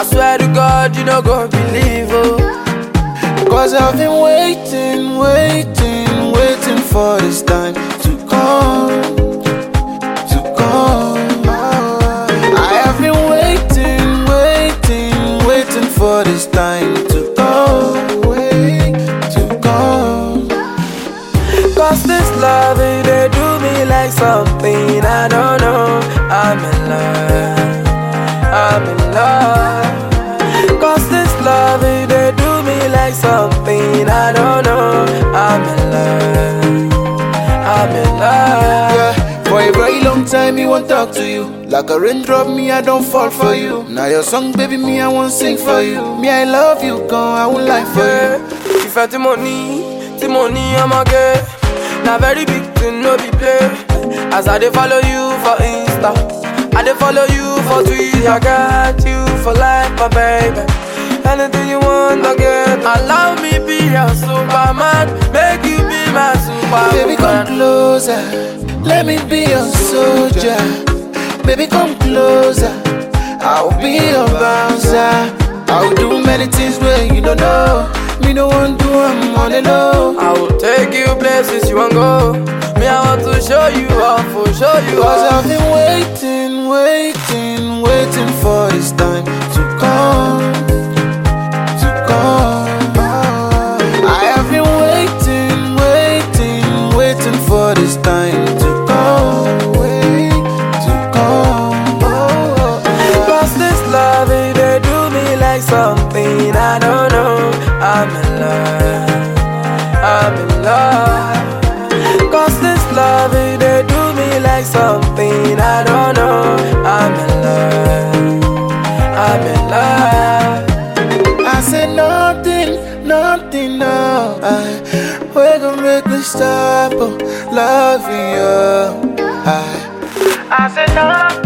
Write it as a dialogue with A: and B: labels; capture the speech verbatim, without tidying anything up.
A: I swear to God, you no go believe, oh.
B: Cause I've been waiting, waiting, waiting for this time to come, to come. I have been waiting, waiting, waiting for this time to come, wait, to come.
A: Cause this love, it they do me like something I don't know. I'm in love, I'm in love. Cause this love, it they do me like something I don't know. I'm in love, I'm in love.
B: Yeah, for a very long time me won't talk to you. Like a raindrop, me I don't fall for you. Now your song, baby, me I won't sing for you. Me I love you, gone, I won't lie for you.
A: If I the money, the money I'ma get. Now very big thing, no be play. As I dey follow you for Insta, I dey follow you for Twitter. I got you for life, my baby. Anything you want, I get. Allow me be your Superman, make you be my Superman.
B: Baby, come closer, let me be your soldier. Baby, come closer, I'll be your bouncer. I'll do many things where you don't know. Me no one do, I'm on the low.
A: I will take you places you won't go. Me, I want to show you off, for show you
B: Cause
A: off.
B: I've been waiting, waiting, waiting for this time to come, to come. I have been waiting, waiting, waiting for this time to come, wait, to come.
A: Cause this love, it they do me like something I don't know. I'm in love, I'm in love. Cause this love, it they do me like something I don't know. I'm in love, I'm in love.
B: I said nothing, nothing, no. I, we're gonna make me stop, oh, loving you. I, I said nothing.